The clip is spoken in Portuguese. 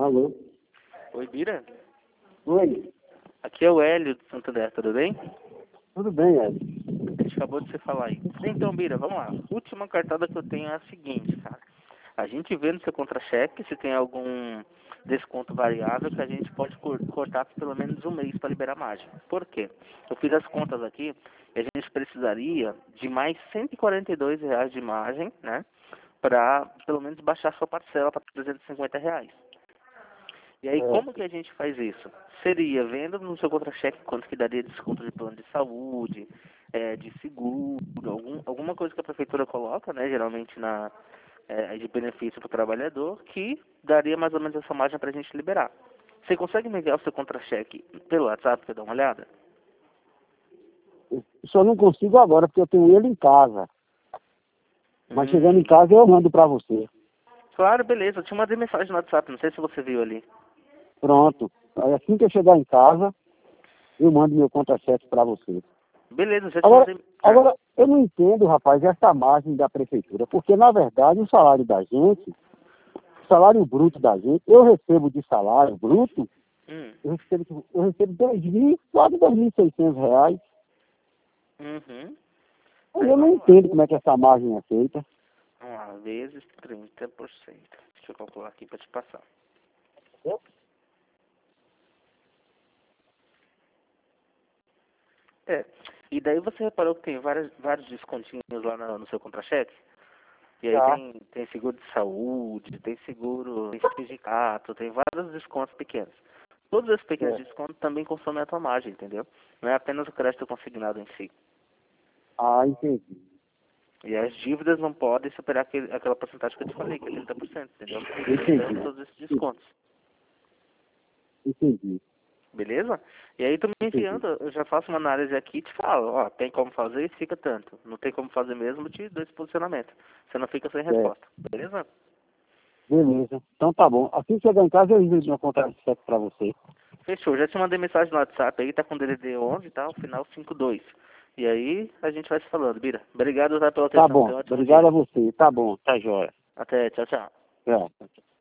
Alô? Oi, Bira? Oi, Aqui é o Hélio do Santander, tudo bem? tudo bem, Ed? A gente acabou de se falar aí. Então, Bira, vamos lá. Última cartada que eu tenho é a seguinte, cara. A gente vê no seu contra-cheque se tem algum desconto variável que a gente pode cortar por pelo menos um mês para liberar margem. Por quê? Eu fiz as contas aqui e a gente precisaria de mais R$ 142 de margem, né? Para pelo menos baixar sua parcela para R$ 350. E aí, como que a gente faz isso? Seria vendo no seu contra-cheque quanto que daria desconto de plano de saúde, de seguro, alguma coisa que a prefeitura coloca, né, geralmente de benefício para o trabalhador, que daria mais ou menos essa margem para a gente liberar. Você consegue me enviar o seu contra-cheque pelo WhatsApp para dar uma olhada? Eu só não consigo agora porque eu tenho ele em casa. Mas chegando em casa eu mando pra você. Claro, beleza. Eu te mandei mensagem no WhatsApp, não sei se você viu ali. Pronto. Aí assim que eu chegar em casa, eu mando meu contra-cheque pra você. Beleza, já te Agora, mandei. agora, eu não entendo, rapaz, essa margem da prefeitura. Porque, na verdade, o salário da gente, o salário bruto da gente, eu recebo de salário bruto, Hum. eu recebo 2.000, quase R$ 2.600. Uhum. Eu não entendo como é que essa margem é feita. Vamos lá, vezes 30%. Deixa eu calcular aqui para te passar. E daí você reparou que tem vários descontinhos lá no seu contra-cheque? E aí Tá. tem seguro de saúde, tem seguro, tem sindicato, tem vários descontos pequenos. Todos esses pequenos É. descontos também consomem a tua margem, entendeu? Não é apenas o crédito consignado em si. Ah, entendi. E as dívidas não podem superar aquela porcentagem que eu te falei, que é 30%, entendeu? Lembrando Entendi. todos esses descontos. Entendi. Beleza? E aí tu me Entendi. enviando, eu já faço uma análise aqui e te falo, ó, tem como fazer e fica tanto. Não tem como fazer mesmo, eu te dou esse posicionamento. Você não fica sem É. resposta. Beleza? Beleza. Então tá bom. Assim que chegar em casa, eu envio meu contra-cheque pra você. Fechou. Já te mandei mensagem no WhatsApp aí, tá com DDD 11, tá? O final 52. E aí a gente vai se falando, Bira. Obrigado, tá, pela Tá atenção. bom. Tenha um ótimo Obrigado dia. a você. Tá bom. Tá jóia. Até, tchau, tchau. É.